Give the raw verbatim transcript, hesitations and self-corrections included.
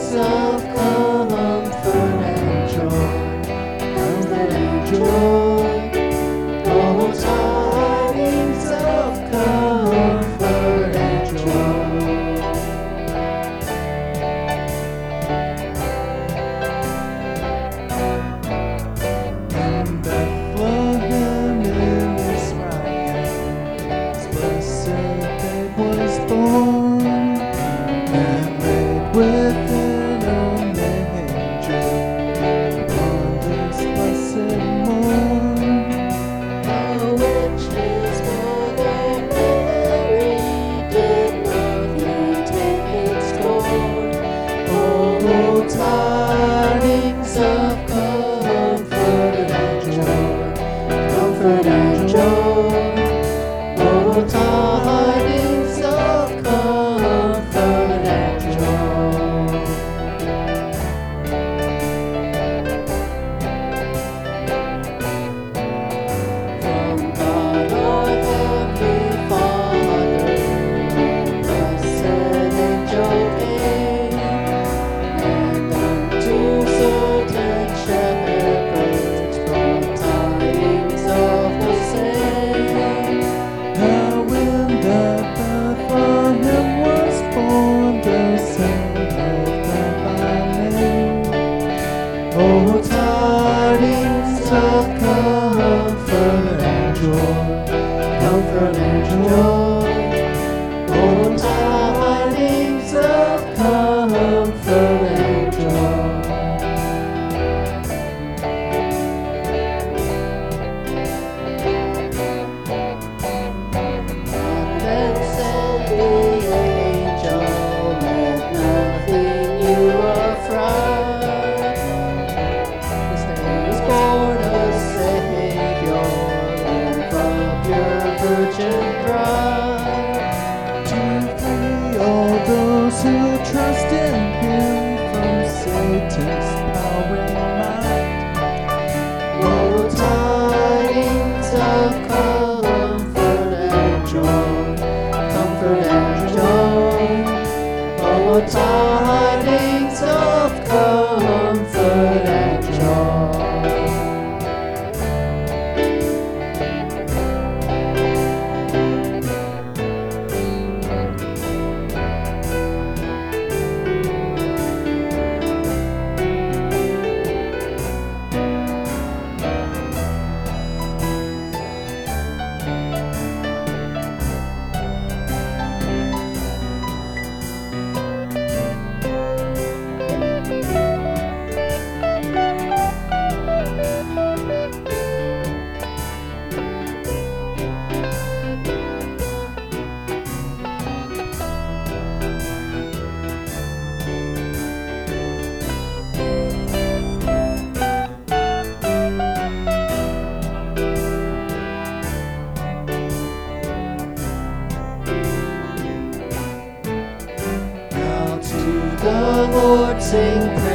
of comfort and joy, comfort and joy. Oh, tidings of comfort and joy. In Bethlehem in Israel, His blessed babe was born, and laid within a manger upon this blessed morn. The which His mother Mary did lovely take its scorn. Oh, tidings of comfort and joy, comfort and joy. Oh, tidings of comfort and joy. From God our Heavenly Father, blessed angel came, and unto certain shepherds brought tidings of the same. How in that Bethlehem was born the Savior by name. Oh, tidings of comfort and joy, comfort and joy. Oh, tidings of comfort and joy. Then said the angel, let nothing you affright. This day is born a Savior, and from your virgin bride, to free all those who trust in Him from Satan's power and might. Oh, tidings of comfort and joy, comfort and joy. Oh, tidings of comfort and joy. Now to the Lord sing praise.